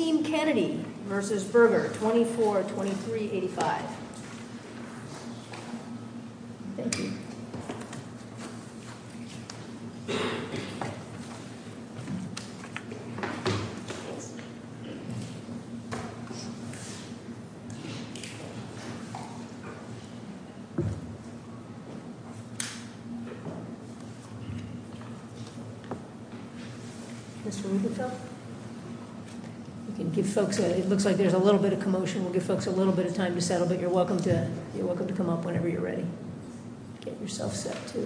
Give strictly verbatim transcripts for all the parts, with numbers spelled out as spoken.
Team Kennedy versus Berger, twenty-four twenty-three eighty-five. Thank you. Mister Rubenfeld? We can give folks a, it looks like there's a little bit of commotion. We'll give folks a little bit of time to settle, but you're welcome to, you're welcome to come up whenever you're ready. Get yourself set too.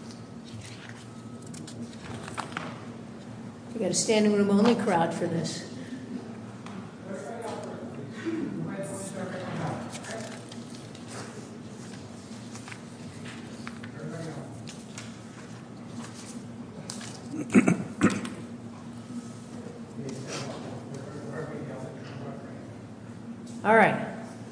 We got a standing room only crowd for this. All right.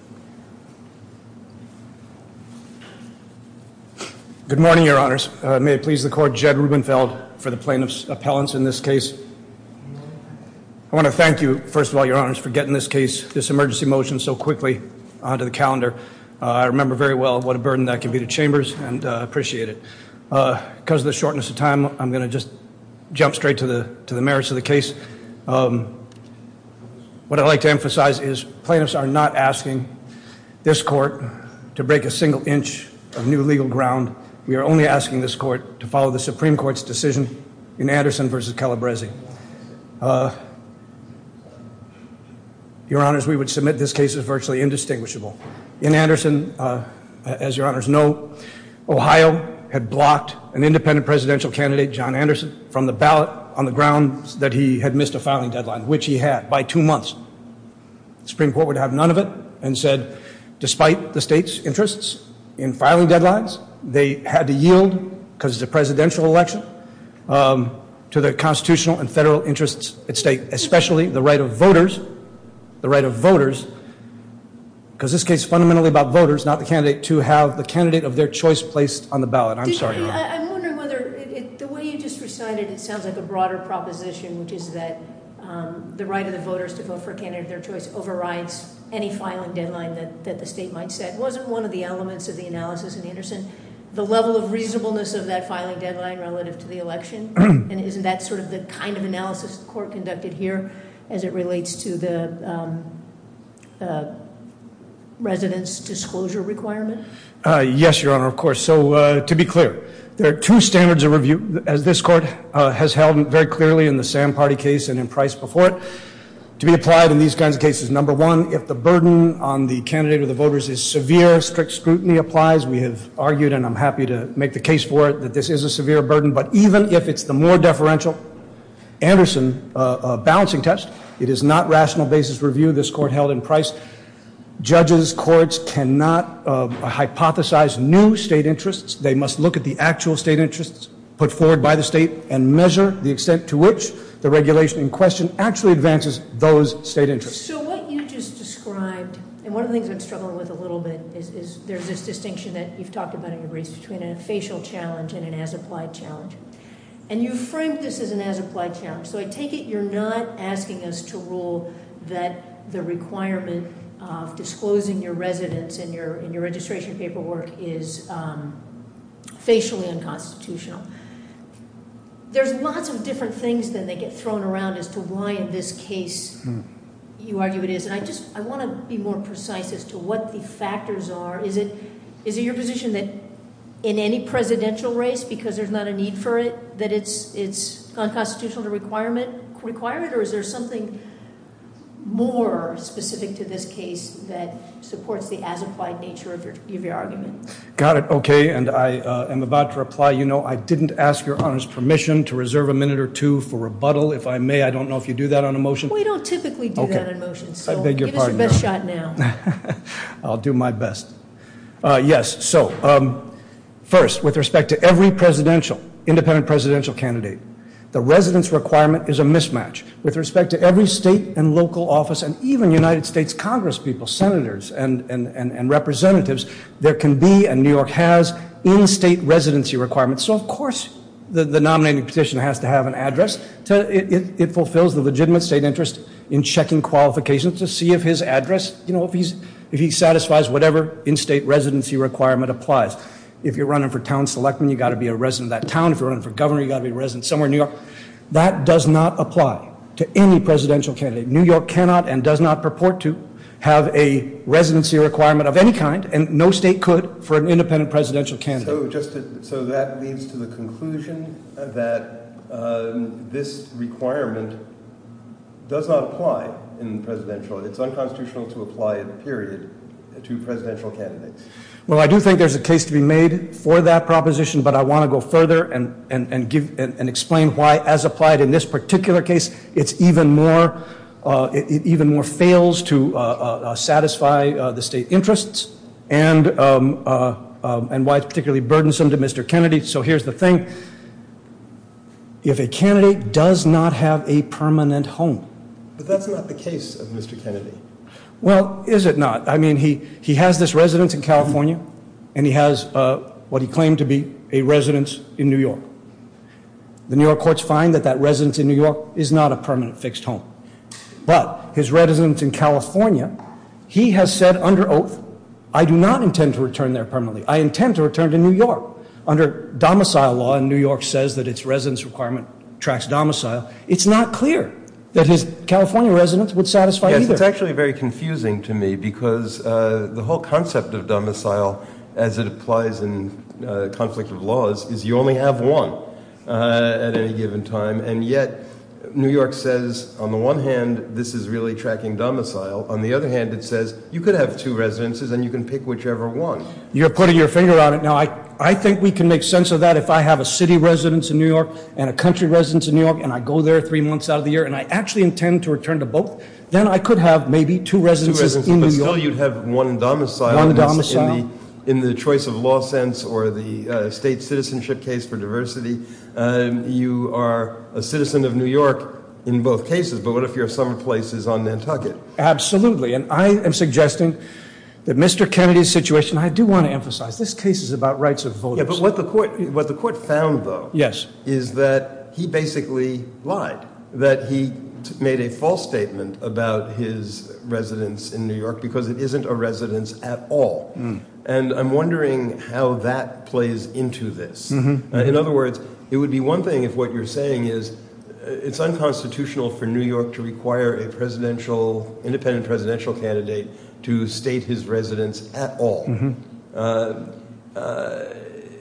Good morning, Your Honors. Uh, may it please the Court, Jed Rubenfeld for the plaintiff's appellants in this case. I want to thank you, first of all, Your Honors, for getting this case, this emergency motion, so quickly onto the calendar. Uh, I remember very well what a burden that can be to Chambers, and uh, appreciate it. Uh, because of the shortness of time, I'm going to just jump straight to the to the merits of the case. Um, What I'd like to emphasize is plaintiffs are not asking this court to break a single inch of new legal ground. We are only asking this court to follow the Supreme Court's decision in Anderson versus Calabresi. Uh, Your Honors, we would submit this case as virtually indistinguishable. In Anderson, uh, as Your Honors know, Ohio had blocked an independent presidential candidate, John Anderson, from the ballot on the grounds that he had missed a filing deadline, which he had by two months. The Supreme Court would have none of it and said, despite the state's interests in filing deadlines, they had to yield, because it's a presidential election, um, to the constitutional and federal interests at stake, especially the right of voters, the right of voters, because this case is fundamentally about voters, not the candidate, to have the candidate of their choice placed on the ballot. I'm Did, sorry, Your Honor. I, I'm wondering whether, it, it, the way you just recited, it sounds like a broader proposition, which is that um, the right of the voters to vote for a candidate of their choice overrides any filing deadline that, that the state might set. Wasn't one of the elements of the analysis in Anderson the level of reasonableness of that filing deadline relative to the election? And isn't that sort of the kind of analysis the court conducted here as it relates to the um, uh, residence disclosure requirement? Uh, yes, Your Honor, of course. So uh, to be clear, there are two standards of review, as this court uh, has held very clearly in the Sam Party case and in Price before it, to be applied in these kinds of cases. Number one, if the burden on the candidate or the voters is severe, strict scrutiny applies. We have argued, and I'm happy to make the case for it, that this is a severe burden. But even if it's the more deferential Anderson uh, uh, balancing test, it is not rational basis review. This court held in Price. Judges, courts cannot uh, hypothesize new state interests. They must look at the actual state interests put forward by the state and measure the extent to which the regulation in question actually advances those state interests. So what you just described, and one of the things I'm struggling with a little bit is, is there's this distinction that you've talked about in your briefs between a facial challenge and an as-applied challenge. And you framed this as an as-applied challenge. So I take it you're not asking us to rule that the requirement of disclosing your residence in your in your registration paperwork is um, facially unconstitutional. There's lots of different things then that get thrown around as to why in this case hmm. you argue it is. And I just I want to be more precise as to what the factors are. Is it is it your position that in any presidential race, because there's not a need for it, that it's it's unconstitutional to requirement require it, or is there something more specific to this case that supports the as-applied nature of your, of your argument? Got it. Okay, and I uh, am about to reply. You know, I didn't ask Your Honor's permission to reserve a minute or two for rebuttal, if I may. I don't know if you do that on a motion. We don't typically do okay. that on motions, so I beg your give pardon, us your best shot now. I'll do my best. Uh, yes, so um, first, with respect to every presidential, independent presidential candidate, the residence requirement is a mismatch. With respect to every state and local office, and even United States congresspeople, senators, and, and, and, and representatives, there can be, and New York has, in-state residency requirements. So, of course, the, the nominating petition has to have an address. To, it, it, it fulfills the legitimate state interest in checking qualifications to see if his address, you know, if he's if he satisfies whatever in-state residency requirement applies. If you're running for town selectman, you got to be a resident of that town. If you're running for governor, you got to be a resident somewhere in New York. That does not apply to any presidential candidate. New York cannot and does not purport to have a residency requirement of any kind, and no state could for an independent presidential candidate. So, just to, so that leads to the conclusion that um, this requirement does not apply in presidential. It's unconstitutional to apply it, period, to presidential candidates. Well, I do think there's a case to be made for that proposition, but I want to go further and, and, and give and, and explain why, as applied in this particular case, it's even more uh, it, it even more fails to uh, uh, satisfy uh, the state interests, and um, uh, um, and why it's particularly burdensome to Mister Kennedy. So here's the thing: if a candidate does not have a permanent home, but that's not the case of Mister Kennedy. Well, is it not? I mean, he, he has this residence in California, and he has uh, what he claimed to be a residence in New York. The New York courts find that that residence in New York is not a permanent fixed home. But his residence in California, he has said under oath, I do not intend to return there permanently. I intend to return to New York. Under domicile law, and New York says that its residence requirement tracks domicile, it's not clear that his California residence would satisfy yes, either. It's actually very confusing to me because uh, the whole concept of domicile, as it applies in uh, conflict of laws, is you only have one uh, at any given time, and yet New York says, on the one hand, this is really tracking domicile. On the other hand, it says you could have two residences and you can pick whichever one. You're putting your finger on it. Now, I, I think we can make sense of that if I have a city residence in New York and a country residence in New York, and I go there three months out of the year, and I actually intend to return to both. Then I could have maybe two residences, two residences in New but York. Still, you'd have one domicile. One in domicile. In the, in the choice of law sense or the uh, state citizenship case for diversity, um, you are a citizen of New York in both cases, but what if your summer place is on Nantucket? Absolutely, and I am suggesting that Mister Kennedy's situation, I do want to emphasize, this case is about rights of voters. Yeah, but what the court, what the court found, though, yes, is that he basically lied, that he t- made a false statement about his residence in New York because it isn't a residence at all. Mm. And I'm wondering how that plays into this. Mm-hmm. Uh, in other words, it would be one thing if what you're saying is it's unconstitutional for New York to require a presidential, independent presidential candidate to state his residence at all. Mm-hmm. Uh, uh,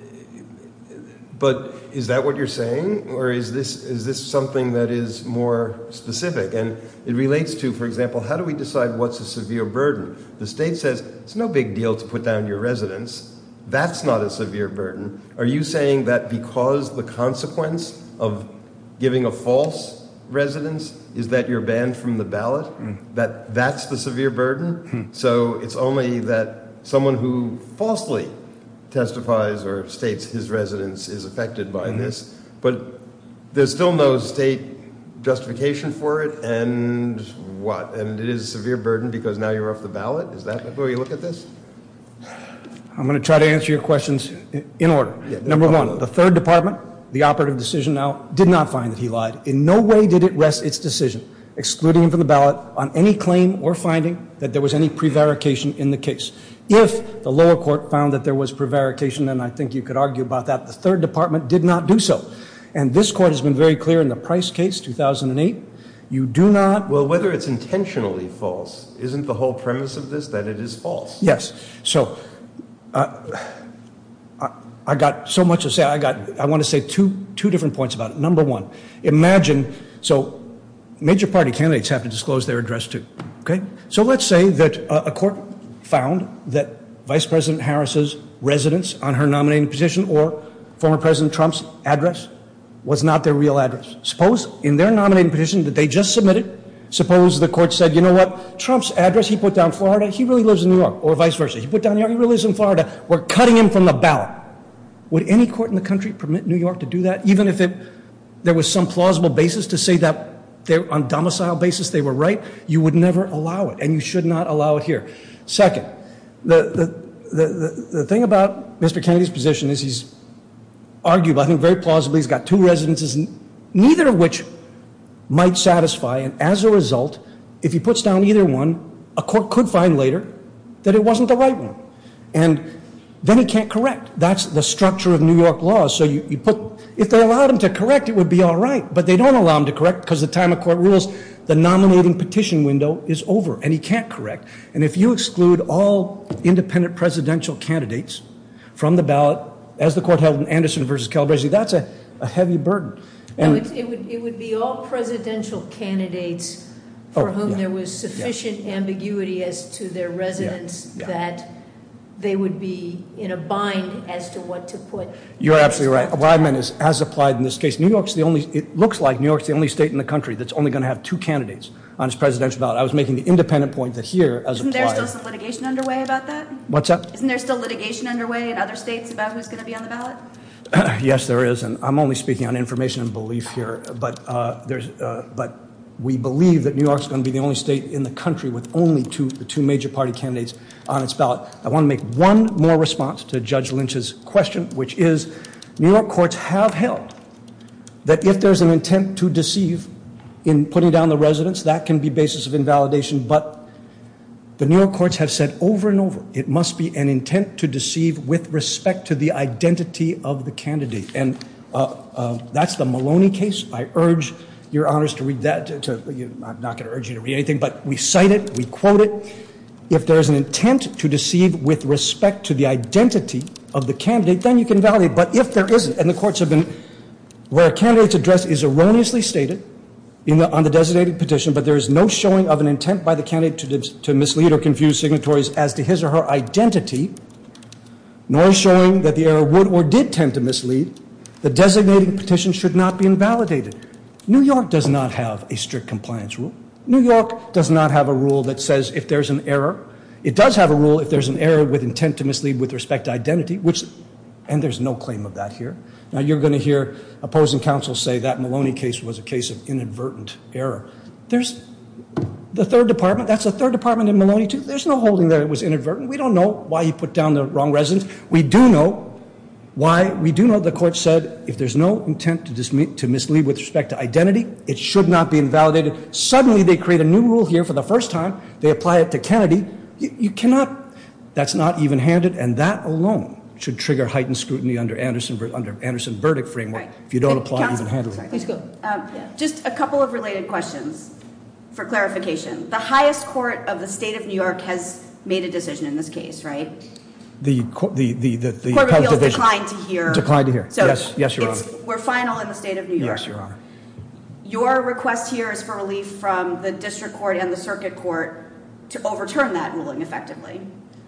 but is that what you're saying, or is this is this something that is more specific? And it relates to, for example, how do we decide what's a severe burden? The state says it's no big deal to put down your residence. That's not a severe burden. Are you saying that because the consequence of giving a false residence is that you're banned from the ballot, mm. that that's the severe burden? Mm. So it's only that someone who falsely testifies or states his residence is affected by mm-hmm. this, but there's still no state justification for it, and what? And it is a severe burden because now you're off the ballot? Is that the way you look at this? I'm going to try to answer your questions in order. Yeah, Number one, the third department, the operative decision now, did not find that he lied. In no way did it rest its decision, excluding him from the ballot, on any claim or finding that there was any prevarication in the case. If the lower court found that there was prevarication, then I think you could argue about that. The third department did not do so. And this court has been very clear in the Price case, two thousand eight, you do not... Well, whether it's intentionally false, isn't the whole premise of this that it is false? Yes. So... Uh, I got so much to say. I got. I want to say two two different points about it. Number one, imagine, so major party candidates have to disclose their address too, okay? So let's say that uh, a court found that Vice President Harris's residence on her nominating petition or former President Trump's address was not their real address. Suppose in their nominating petition that they just submitted, suppose the court said, you know what, Trump's address, he put down Florida, he really lives in New York, or vice versa. He put down New York, he really lives in Florida. We're cutting him from the ballot. Would any court in the country permit New York to do that, even if it, there was some plausible basis to say that they're on domicile basis they were right? You would never allow it, and you should not allow it here. Second, the, the, the, the, the thing about Mister Kennedy's position is he's arguable, I think very plausibly, he's got two residences, neither of which might satisfy, and as a result, if he puts down either one, a court could find later that it wasn't the right one. And then he can't correct. That's the structure of New York law. So you, you put, if they allowed him to correct, it would be all right. But they don't allow him to correct because the time a court rules, the nominating petition window is over, and he can't correct. And if you exclude all independent presidential candidates from the ballot, as the court held in Anderson versus Calabresi, that's a, a heavy burden. And no, it, it would it would be all presidential candidates for oh, whom yeah. there was sufficient yeah. ambiguity as to their residence yeah. Yeah. that they would be in a bind as to what to put. You're absolutely right. What I meant is, as applied in this case, New York's the only, it looks like New York's the only state in the country that's only going to have two candidates on its presidential ballot. I was making the independent point that here, as Isn't applied. Isn't there still some litigation underway about that? What's that? Isn't there still litigation underway in other states about who's going to be on the ballot? Yes, there is, and I'm only speaking on information and belief here, but uh, there's, uh, but we believe that New York's going to be the only state in the country with only two, the two major party candidates on its ballot. I want to make one more response to Judge Lynch's question, which is New York courts have held that if there's an intent to deceive in putting down the residence, that can be basis of invalidation, but the New York courts have said over and over, it must be an intent to deceive with respect to the identity of the candidate. And uh, uh, that's the Maloney case. I urge Your Honors to read that. To, to, you, I'm not going to urge you to read anything, but we cite it, we quote it. If there's an intent to deceive with respect to the identity of the candidate, then you can validate. But if there isn't, and the courts have been, where a candidate's address is erroneously stated in the, on the designated petition, but there is no showing of an intent by the candidate to, to mislead or confuse signatories as to his or her identity, nor showing that the error would or did tend to mislead, the designated petition should not be invalidated. New York does not have a strict compliance rule. New York does not have a rule that says if there's an error. It does have a rule if there's an error with intent to mislead with respect to identity, which, and there's no claim of that here. Now, you're going to hear opposing counsel say that Maloney case was a case of inadvertent error. There's the third department. That's the third department in Maloney, too. There's no holding that it was inadvertent. We don't know why he put down the wrong residence. We do know why. We do know the court said if there's no intent to, disme- to mislead with respect to identity, it should not be invalidated. Suddenly, they create a new rule here for the first time. They apply it to Kennedy. You, you cannot. That's not even-handed, and that alone should trigger heightened scrutiny under Anderson under Anderson verdict framework right. if you don't Hey, apply counsel, even-handedly. sorry. Please go. Um, yeah. Just a couple of related questions for clarification. The highest court of the state of New York has made a decision in this case, right? The the the the, the Court of Appeals division declined to hear. Declined to hear. So yes, yes, Your it's, Honor. We're final in the state of New York. Yes, Your Honor. Your request here is for relief from the district court and the circuit court to overturn that ruling effectively.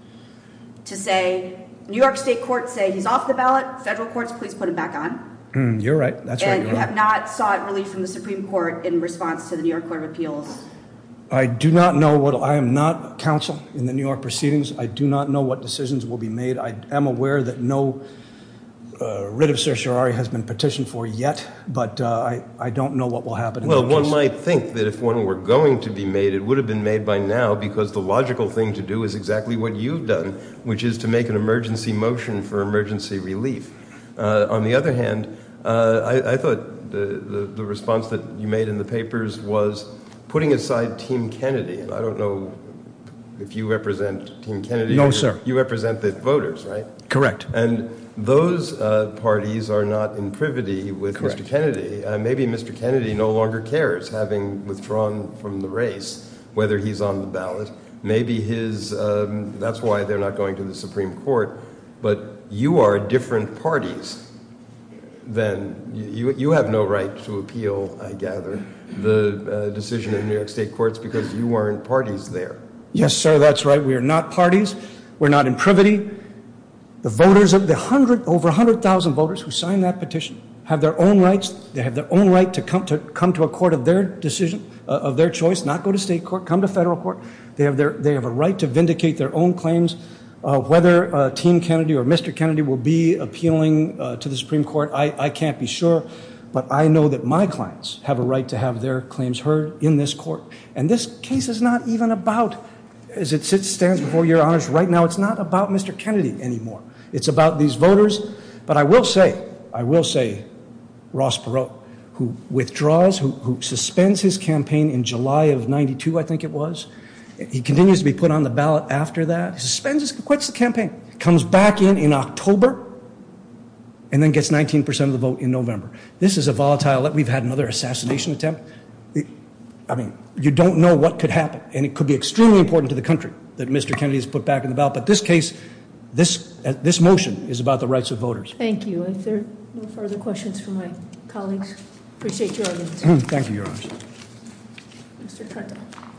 To say, New York state courts say he's off the ballot, federal courts, please put him back on. Mm, you're right. That's right. And you have not sought relief from the Supreme Court in response to the New York Court of Appeals. I do not know what, I am not counsel in the New York proceedings. I do not know what decisions will be made. I am aware that no uh, writ of certiorari has been petitioned for yet, but uh, I, I don't know what will happen. In well, that one case. might think that if one were going to be made, it would have been made by now because the logical thing to do is exactly what you've done, which is to make an emergency motion for emergency relief. Uh, on the other hand, uh, I, I thought the, the, the response that you made in the papers was putting aside Team Kennedy, and I don't know if you represent Team Kennedy. No, or sir. You represent the voters, right? Correct. And those uh, parties are not in privity with Correct. Mister Kennedy. Uh, maybe Mister Kennedy no longer cares, having withdrawn from the race, whether he's on the ballot. Maybe his, um, that's why they're not going to the Supreme Court. But you are different parties. Then you, you have no right to appeal, I gather, the uh, decision in New York State courts because you weren't parties there. Yes, sir, that's right. We are not parties. We're not in privity. The voters of the hundred, over one hundred thousand voters who signed that petition have their own rights. They have their own right to come to come to a court of their decision, uh, of their choice, not go to state court, come to federal court. They have their they have a right to vindicate their own claims. Uh, whether uh, Team Kennedy or Mister Kennedy will be appealing uh, to the Supreme Court, I, I can't be sure. But I know that my clients have a right to have their claims heard in this court. And this case is not even about, as it sits, stands before your honors right now, it's not about Mister Kennedy anymore. It's about these voters. But I will say, I will say, Ross Perot, who withdraws, who, who suspends his campaign in July of ninety-two, I think it was. He continues to be put on the ballot after that. He suspends his, quits the campaign, comes back in in October, and then gets nineteen percent of the vote in November. This is a volatile, we've had another assassination attempt. I mean, you don't know what could happen, and it could be extremely important to the country that Mister Kennedy is put back in the ballot. But this case, this uh, this motion is about the rights of voters. Thank you. If there are no further questions from my colleagues, appreciate your arguments. Thank you, Your Honor. Mister Trento.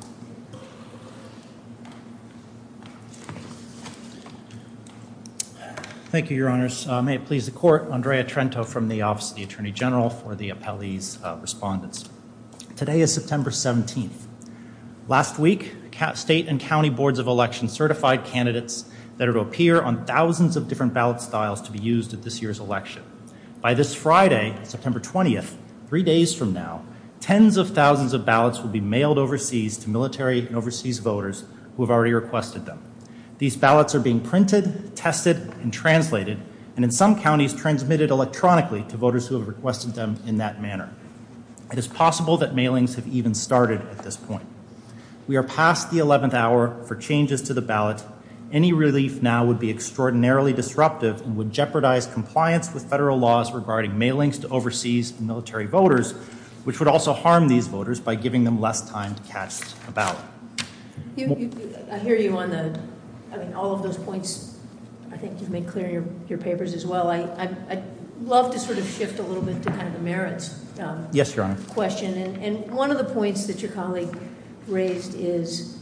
Thank you, Your Honors. Uh, may it please the Court, Andrea Trento from the Office of the Attorney General for the appellees' uh, respondents. Today is September seventeenth. Last week, state and county boards of election certified candidates that are to appear on thousands of different ballot styles to be used at this year's election. By this Friday, September twentieth, three days from now, tens of thousands of ballots will be mailed overseas to military and overseas voters who have already requested them. These ballots are being printed, tested, and translated, and in some counties transmitted electronically to voters who have requested them in that manner. It is possible that mailings have even started at this point. We are past the eleventh hour for changes to the ballot. Any relief now would be extraordinarily disruptive and would jeopardize compliance with federal laws regarding mailings to overseas and military voters, which would also harm these voters by giving them less time to catch a ballot. You, you, I hear you on the, I mean, all of those points I think you've made clear in your, your papers as well. I, I, I'd love to sort of shift a little bit to kind of the merits um, yes, Your Honor. question. And, and one of the points that your colleague raised is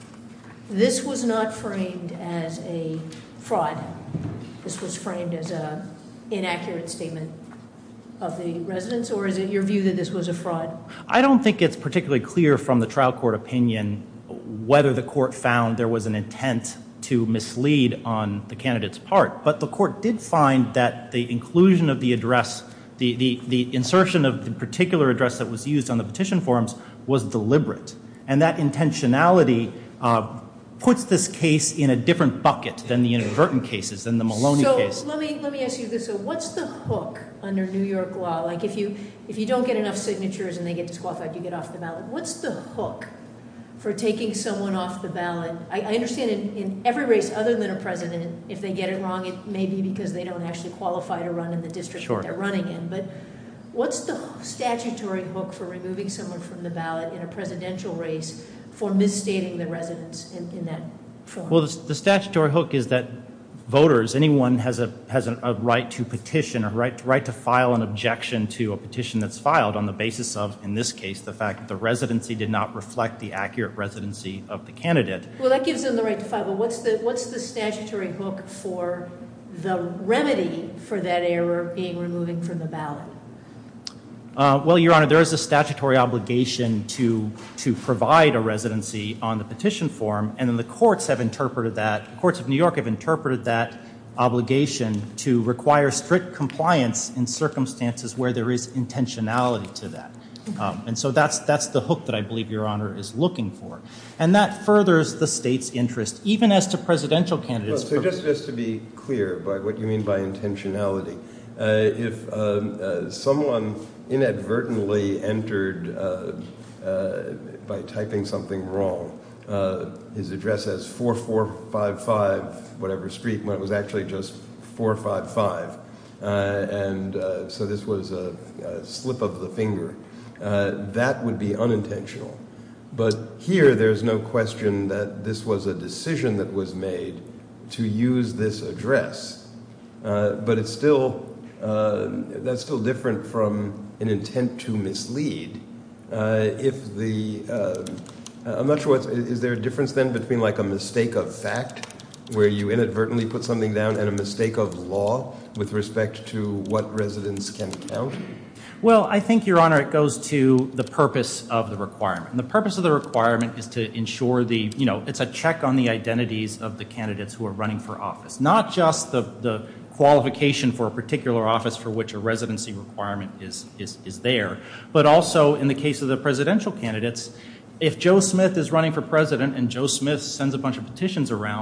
this was not framed as a fraud. This was framed as an inaccurate statement of the residents, or is it your view that this was a fraud? I don't think it's particularly clear from the trial court opinion whether the court found there was an intent to mislead on the candidate's part. But the court did find that the inclusion of the address, the, the, the insertion of the particular address that was used on the petition forms was deliberate. And that intentionality uh, puts this case in a different bucket than the inadvertent cases, than the Maloney so case. So let me let me ask you this: so what's the hook under New York law? Like if you if you don't get enough signatures and they get disqualified, you get off the ballot. What's the hook for taking someone off the ballot? I, I understand in, in every race other than a president, if they get it wrong, it may be because they don't actually qualify to run in the district Sure. that they're running in. But what's the statutory hook for removing someone from the ballot in a presidential race for misstating the residents in, in that form? Well, the, the statutory hook is that voters, anyone has a has a, a right to petition, or right to, right to file an objection to a petition that's filed on the basis of, in this case, the fact that the residency did not reflect the accurate residency of the candidate. Well, that gives them the right to file, but what's the what's the statutory hook for the remedy for that error being removing from the ballot? Uh, well, Your Honor, there is a statutory obligation to to provide a residency on the petition form, and then the courts have interpreted that, the courts of New York have interpreted that obligation to require strict compliance in circumstances where there is intentionality to that. Um, and so that's that's the hook that I believe Your Honor is looking for. And that furthers the state's interest, even as to presidential candidates. Well, so just, just to be clear by what you mean by intentionality, uh, if um, uh, someone inadvertently entered uh, uh, by typing something wrong, uh, his address as four four five five whatever street when it was actually just four five five, uh, and uh, so this was a, a slip of the finger. Uh, that would be unintentional. But here there's no question that this was a decision that was made to use this address. Uh, but it's still, uh, that's still different from an intent to mislead. Uh, if the, uh, I'm not sure, what's, is there a difference then between like a mistake of fact, where you inadvertently put something down, and a mistake of law with respect to what residents can count? Well, I think, Your Honor, it goes to the purpose of the requirement. And the purpose of the requirement is to ensure the, you know, it's a check on the identities of the candidates who are running for office, not just the, the qualification for a particular office for which a residency requirement is, is, is there, but also in the case of the presidential candidates, if Joe Smith is running for president and Joe Smith sends a bunch of petitions around,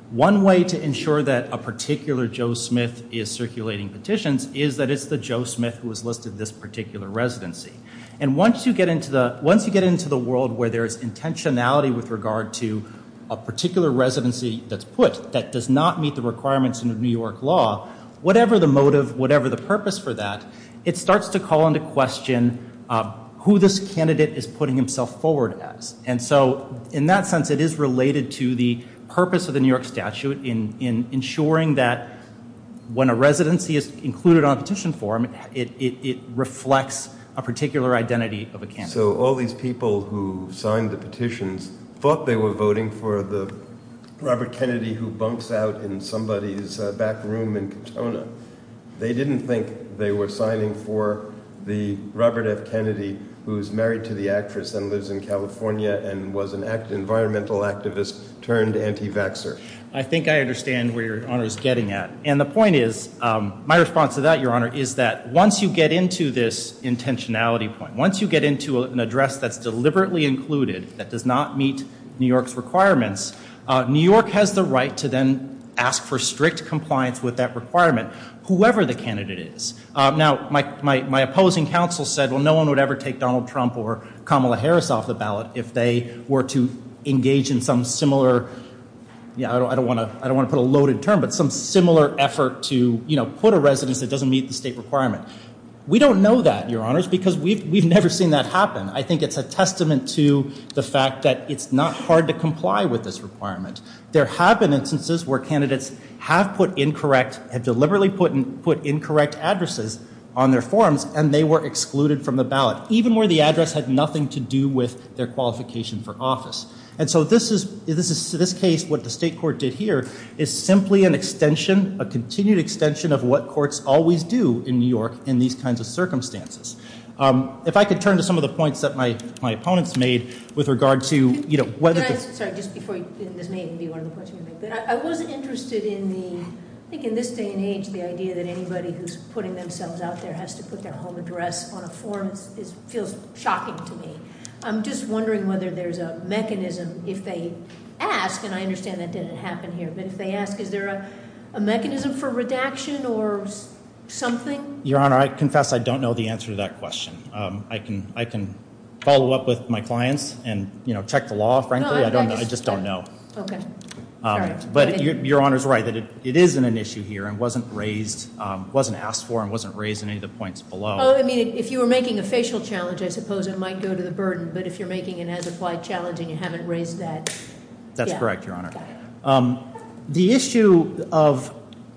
One way to ensure that a particular Joe Smith is circulating petitions is that it's the Joe Smith who has listed this particular residency. And once you get into the once you get into the world where there's intentionality with regard to a particular residency that's put that does not meet the requirements in New York law, whatever the motive, whatever the purpose for that, it starts to call into question uh, who this candidate is putting himself forward as. And so in that sense, it is related to the purpose of the New York statute in, in ensuring that when a residency is included on a petition form, it, it, it reflects a particular identity of a candidate. So all these people who signed the petitions thought they were voting for the Robert Kennedy who bunks out in somebody's uh, back room in Katona. They didn't think they were signing for the Robert F. Kennedy who's married to the actress and lives in California and was an act, environmental activist turned anti-vaxxer. I think I understand where Your Honor is getting at. And the point is, um, my response to that, Your Honor, is that once you get into this intentionality point, once you get into an address that's deliberately included, that does not meet New York's requirements, uh, New York has the right to then ask for strict compliance with that requirement, whoever the candidate is. Uh, now, my, my, my opposing counsel said, well, no one would ever take Donald Trump or Kamala Harris off the ballot if they were to engage in some similar, yeah, I don't, I don't want to, I don't want to put a loaded term, but some similar effort to, you know, put a residence that doesn't meet the state requirement. We don't know that, Your Honors, because we've we've never seen that happen. I think it's a testament to the fact that it's not hard to comply with this requirement. There have been instances where candidates have put incorrect, have deliberately put in, put incorrect addresses on their forms, and they were excluded from the ballot, even where the address had nothing to do with their qualification for office. And so this is this is this case. What the state court did here is simply an extension, a continued extension of what courts always do in New York in these kinds of circumstances. Um, if I could turn to some of the points that my, my opponents made with regard to, you know, whether. Can I, the, sorry, just before you, this may even be one of the points you make, but I, I was interested in the. I think in this day and age, the idea that anybody who's putting themselves out there has to put their home address on a form is, is feels shocking to me. I'm just wondering whether there's a mechanism if they ask, and I understand that didn't happen here, but if they ask, is there a, a mechanism for redaction or s- something? Your Honor, I confess I don't know the answer to that question. Um, I can I can follow up with my clients and, you know, check the law. Frankly, No, I, I don't. I, just, I just don't know. Okay. Um, Sorry. but your, your Honor's right that it, it isn't an issue here and wasn't raised, um, wasn't asked for, and wasn't raised in any of the points below. Oh, I mean, if you were making a facial challenge, I suppose it might go to the burden. But if you're making an as-applied challenge and you haven't raised that, That's yeah. correct, Your Honor. Got it. Um, the issue of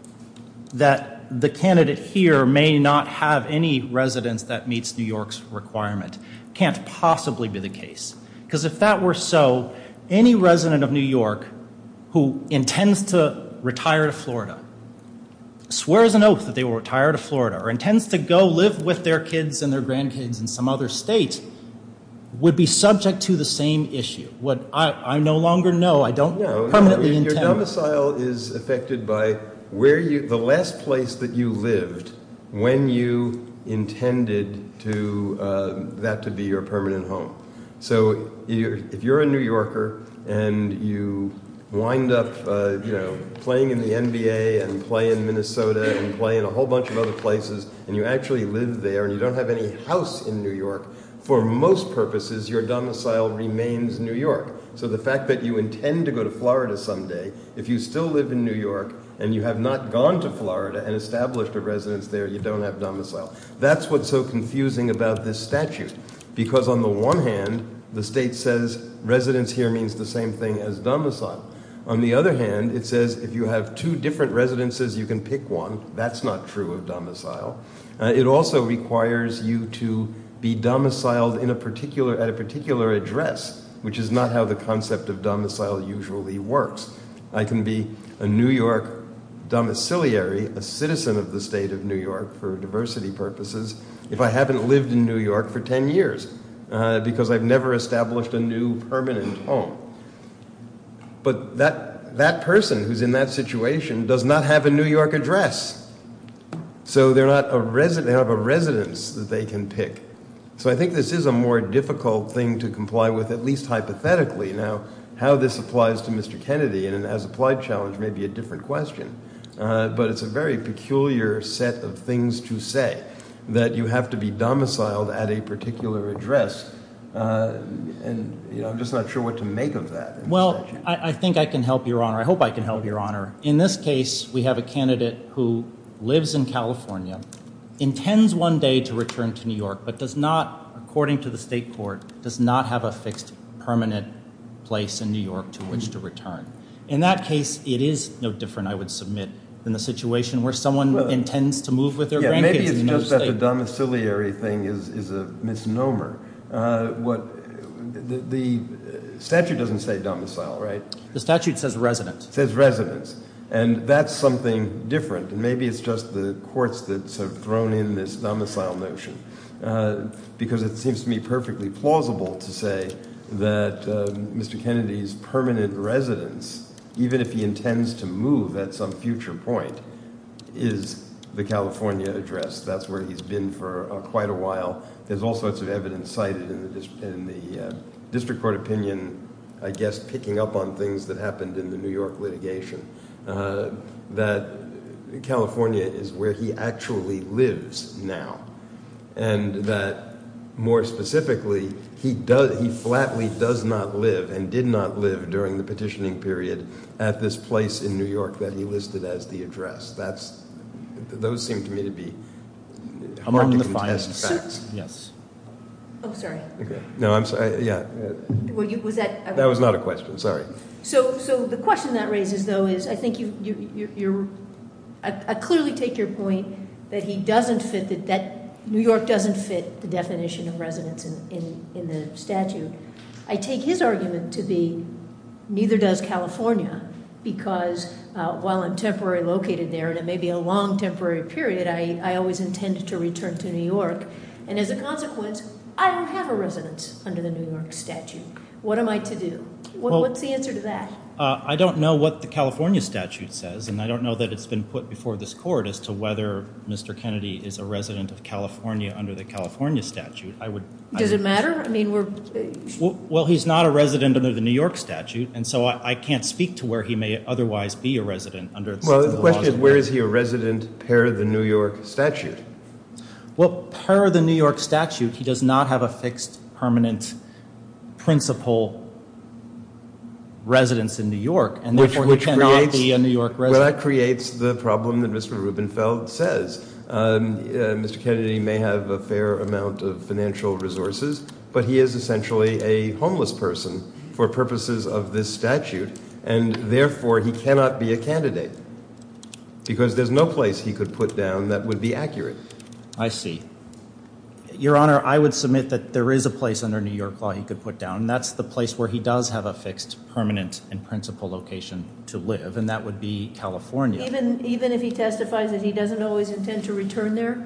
that the candidate here may not have any residence that meets New York's requirement can't possibly be the case. Because if that were so, any resident of New York who intends to retire to Florida, swears an oath that they will retire to Florida, or intends to go live with their kids and their grandkids in some other state, would be subject to the same issue. What I, I no longer know, I don't no, permanently no, your, intend. your domicile is affected by where you, the last place that you lived when you intended to uh, that to be your permanent home. So you're, if you're a New Yorker and you wind up, uh, you know, playing in the N B A and play in Minnesota and play in a whole bunch of other places, and you actually live there and you don't have any house in New York, for most purposes, your domicile remains New York. So the fact that you intend to go to Florida someday, if you still live in New York and you have not gone to Florida and established a residence there, you don't have domicile. That's what's so confusing about this statute. Because on the one hand, the state says residence here means the same thing as domicile. On the other hand, it says if you have two different residences, you can pick one. That's not true of domicile. Uh, it also requires you to be domiciled in a particular at a particular address, which is not how the concept of domicile usually works. I can be a New York domiciliary, a citizen of the state of New York for diversity purposes, if I haven't lived in New York for ten years, uh, because I've never established a new permanent home. But that that person who's in that situation does not have a New York address. So they're not a resident, they have a residence that they can pick. So I think this is a more difficult thing to comply with, at least hypothetically. Now, How this applies to Mister Kennedy in an as-applied challenge may be a different question, uh, but it's a very peculiar set of things to say, that you have to be domiciled at a particular address, uh, and you know, I'm just not sure what to make of that. in the Well, statute. I, I think I can help, Your Honor. I hope I can help, Your Honor. In this case, we have a candidate who lives in California, intends one day to return to New York, but does not, according to the state court, does not have a fixed permanent place in New York to which to return. In that case, it is no different, I would submit, than the situation where someone Well, intends to move with their yeah, grandkids maybe it's in another just that the state. domiciliary thing is, is a misnomer. Uh, what the, the statute doesn't say domicile, right? The statute says resident. It says residence. And that's something different. And maybe it's just the courts that have thrown in this domicile notion. Uh, because it seems to me perfectly plausible to say that um, Mister Kennedy's permanent residence, even if he intends to move at some future point, is the California address. That's where he's been for uh, quite a while. There's all sorts of evidence cited in the, dis- in the uh, district court opinion, I guess, picking up on things that happened in the New York litigation, uh, that California is where he actually lives now. And that, more specifically, he does he flatly does not live and did not live during the petitioning period at this place in New York that he listed as the address. That's those seem to me to be hard Among to the contest findings. facts. Yes. Oh, sorry. Okay. No, I'm sorry. Yeah, Were you, was that? that was not a question. Sorry. So, so the question that raises, though, is I think you, you, you, you're. I, I clearly take your point that he doesn't fit the, that New York doesn't fit the definition of residence in, in, in the statute. I take his argument to be neither does California, because uh, while I'm temporarily located there, and it may be a long temporary period, I, I always intend to return to New York, and as a consequence, I don't have a residence under the New York statute. What am I to do? What, Well, what's the answer to that? Uh, I don't know what the California statute says, and I don't know that it's been put before this court as to whether Mister Kennedy is a resident of California under the California statute. I would. Does I it would, matter? I mean, we're. Uh, well, well, he's not a resident under the New York statute, and so I, I can't speak to where he may otherwise be a resident under. Well, the the question laws is, of where the- is he a resident per the New York statute? Well, per the New York statute, he does not have a fixed permanent principal residence in New York, and Which, therefore which he cannot creates, be a New York well, resident. that creates the problem that Mister Rubenfeld says. Um, uh, Mister Kennedy may have a fair amount of financial resources, but he is essentially a homeless person for purposes of this statute, and therefore he cannot be a candidate because there's no place he could put down that would be accurate. I see. Your Honor, I would submit that there is a place under New York law he could put down, and that's the place where he does have a fixed, permanent, and principal location to live, and that would be California. Even even if he testifies that he doesn't always intend to return there?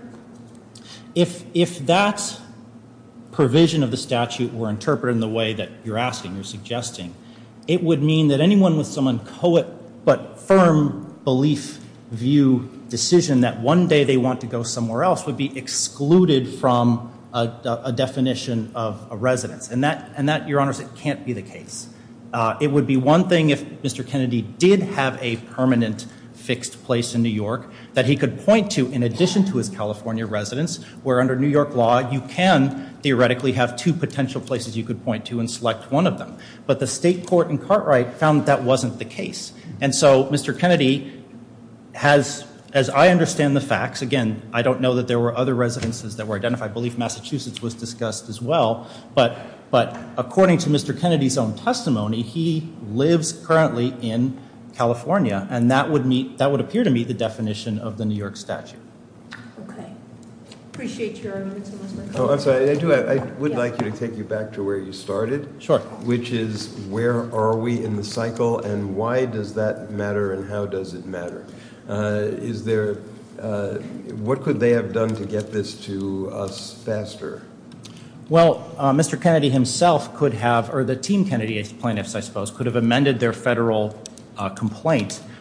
If if that provision of the statute were interpreted in the way that you're asking, you're suggesting, it would mean that anyone with some inchoate but firm belief, view, decision that one day they want to go somewhere else would be excluded from a, a, a definition of a residence. And that, and that, Your Honors, it can't be the case. Uh, it would be one thing if Mister Kennedy did have a permanent fixed place in New York that he could point to in addition to his California residence, where under New York law you can theoretically have two potential places you could point to and select one of them. But the state court in Cartwright found that that wasn't the case. And so Mister Kennedy has, as I understand the facts, again, I don't know that there were other residences that were identified. I believe Massachusetts was discussed as well. But, but according to Mister Kennedy's own testimony, he lives currently in California, and that would meet, that would appear to meet the definition of the New York statute. Okay. Appreciate your arguments unless my Oh, I'm sorry. I do. I, I would Yeah. like you to take you back to where you started. Sure. Which is, where are we in the cycle, and why does that matter, and how does it matter? Uh, is there, uh, what could they have done to get this to us faster? Well, uh, Mister Kennedy himself could have, or the Team Kennedy plaintiffs, I suppose, could have amended their federal uh, complaint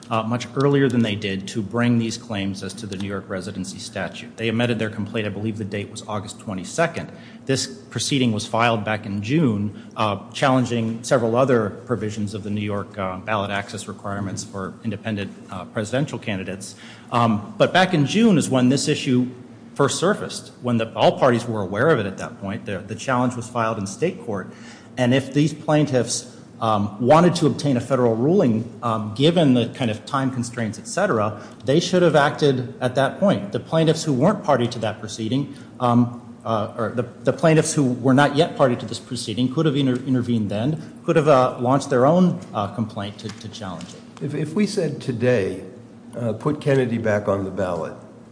uh, much earlier than they did to bring these claims as to the New York residency statute. They amended their complaint. I believe the date was August twenty-second. This proceeding was filed back in June, uh, challenging several other provisions of the New York uh, ballot access requirements for independent uh, presidential candidates. Um, but back in June is when this issue first surfaced, when the, all parties were aware of it at that point. The, the challenge was filed in state court. And if these plaintiffs um, wanted to obtain a federal ruling, um, given the kind of time constraints, et cetera, they should have acted at that point. The plaintiffs who weren't party to that proceeding, um, uh, or the, the plaintiffs who were not yet party to this proceeding could have inter- intervened then, could have uh, launched their own uh, complaint to, to challenge it. If, if we said today, uh, put Kennedy back on the ballot,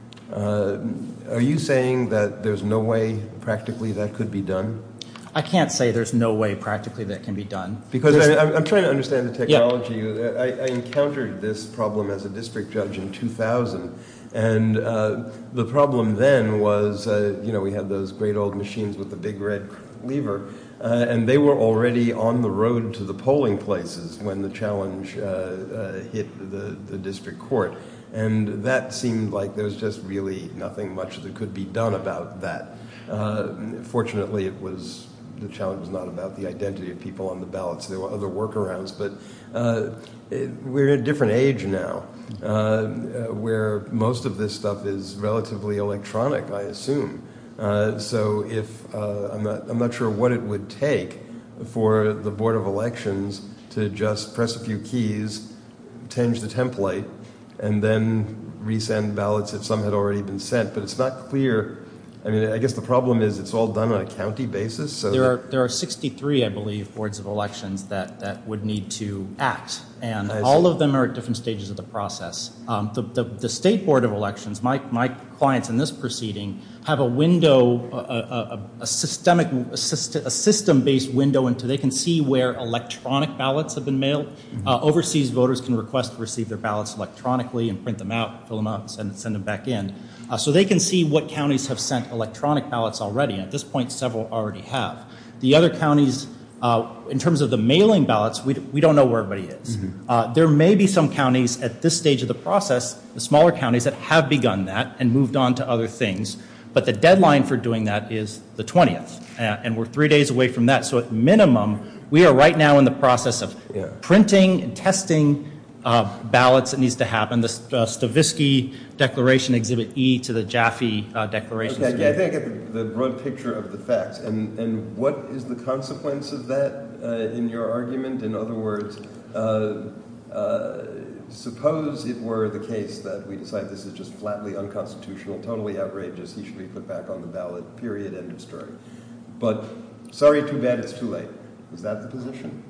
uh, are you saying that there's no way practically that could be done? I can't say there's no way practically that can be done. Because I, I'm, I'm trying to understand the technology. Yeah. I, I encountered this problem as a district judge in two thousand. And uh, the problem then was, uh, you know, we had those great old machines with the big red lever, uh, and they were already on the road to the polling places when the challenge uh, uh, hit the, the district court. And that seemed like there was just really nothing much that could be done about that. Uh, fortunately, it was the challenge was not about the identity of people on the ballots. There were other workarounds, but uh, it, we're in a different age now, uh, uh, where most of this stuff is relatively electronic, I assume. Uh, so, if uh, I'm not, I'm not sure what it would take for the Board of Elections to just press a few keys, change the template, and then resend ballots if some had already been sent. But it's not clear. I mean, I guess the problem is it's all done on a county basis. So there are there are sixty-three, I believe, boards of elections that, that would need to act, and all of them are at different stages of the process. Um, the, the the state board of elections, my my clients in this proceeding have a window, a, a, a systemic, a system-based window into. They can see where electronic ballots have been mailed. Mm-hmm. Uh, overseas voters can request to receive their ballots electronically and print them out, fill them out, and send send them back in. Uh, so they can see what counties have sent electronic ballots already, and at this point several already have. The other counties, uh, in terms of the mailing ballots, we, we don't know where everybody is. Mm-hmm. Uh, there may be some counties at this stage of the process, the smaller counties, that have begun that and moved on to other things, but the deadline for doing that is the twentieth, uh, and we're three days away from that. So at minimum, we are right now in the process of yeah. printing and testing Uh, ballots that needs to happen. The uh, Stavisky Declaration, Exhibit E to the Jaffe uh, Declaration. Okay, yeah, I think I get the, the broad picture of the facts. And, and what is the consequence of that uh, in your argument? In other words, uh, uh, suppose it were the case that we decide this is just flatly unconstitutional, totally outrageous, he should be put back on the ballot, period, end of story. But sorry, too bad, it's too late. Is that the position?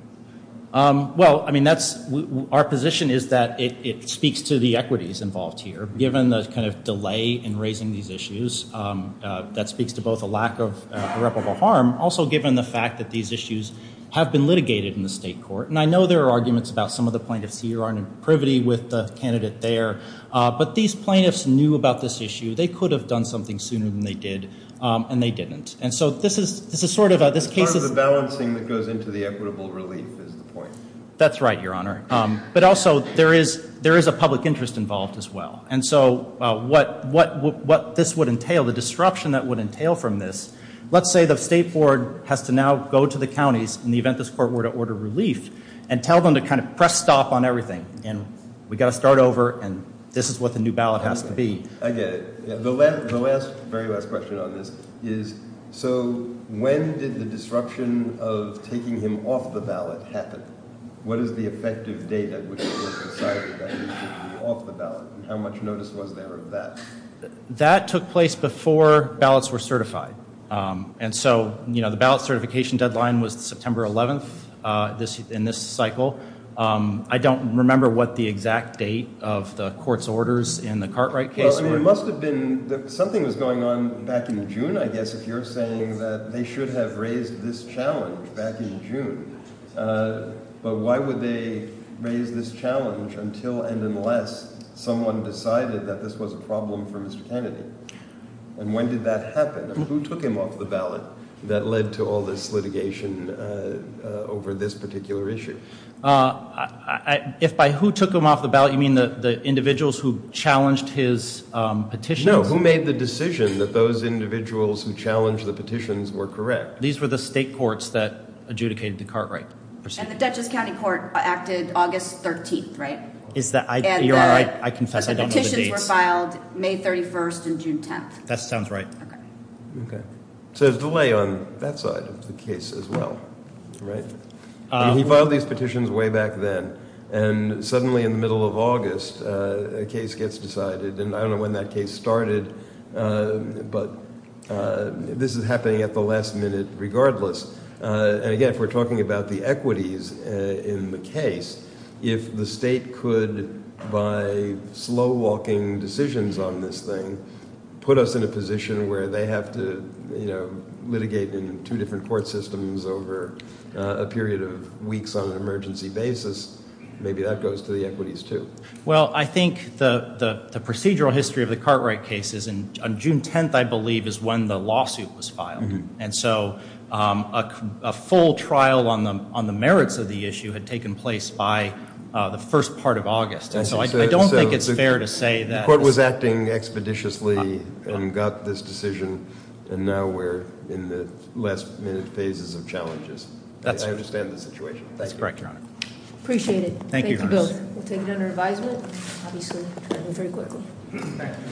Um, well, I mean, that's we, we, our position is that it, it speaks to the equities involved here, given the kind of delay in raising these issues. Um, uh, that speaks to both a lack of uh, irreparable harm, also given the fact that these issues have been litigated in the state court. And I know there are arguments about some of the plaintiffs here aren't in privity with the candidate there, uh, but these plaintiffs knew about this issue. They could have done something sooner than they did, um, and they didn't. And so this is this is sort of a, this it's case part is of the balancing that goes into the equitable relief is the point. That's right, Your Honor. Um, but also there is there is a public interest involved as well. And so uh, what what what this would entail, the disruption that would entail from this. Let's say the state board has to now go to the counties in the event this court were to order relief and tell them to kind of press stop on everything. And we got to start over, and this is what the new ballot has okay. to be. I get it. Yeah, the, last, the last, very last question on this is, so when did the disruption of taking him off the ballot happen? What is the effective date at which it was decided that he should be off the ballot? And how much notice was there of that? That took place before ballots were certified. Um, and so, you know, the ballot certification deadline was September eleventh uh, this, in this cycle. Um, I don't remember what the exact date of the court's orders in the Cartwright case were. Well, I mean, were. it must have been, that something was going on back in June, I guess, if you're saying that they should have raised this challenge back in June. Uh, but why would they raise this challenge until and unless someone decided that this was a problem for Mister Kennedy? And when did that happen? And who took him off the ballot that led to all this litigation uh, uh, over this particular issue? Uh, I, I, if by who took him off the ballot, you mean the, the individuals who challenged his um, petitions? No, who made the decision that those individuals who challenged the petitions were correct? These were the state courts that adjudicated the Cartwright proceeding. And the Dutchess County Court acted August thirteenth, right? Is that, I, And Your the- Honor, I, I confess I but don't know the petitions were dates. filed May thirty-first and June tenth. That sounds right. Okay. Okay. So there's delay on that side of the case as well, right? I mean, he filed these petitions way back then, and suddenly in the middle of August, uh, a case gets decided, and I don't know when that case started, uh, but uh, this is happening at the last minute regardless. Uh, and again, if we're talking about the equities uh, in the case, if the state could, by slow-walking decisions on this thing, put us in a position where they have to, you know, litigate in two different court systems over uh, a period of weeks on an emergency basis, maybe that goes to the equities too. Well, I think the, the, the procedural history of the Cartwright case is in, on June tenth, I believe, is when the lawsuit was filed. Mm-hmm. And so um, a, a full trial on the, on the merits of the issue had taken place by uh, the first part of August. And so I, so, I don't so think it's the, fair to say that... The court was acting expeditiously uh, and got this decision, and now we're in the last minute phases of challenges. That's, I, I understand the situation. Thank That's you. correct, Your Honor. Appreciate it. Thank you, Thank you Your Honor. both. We'll take it under advisement. Obviously, try to move very quickly.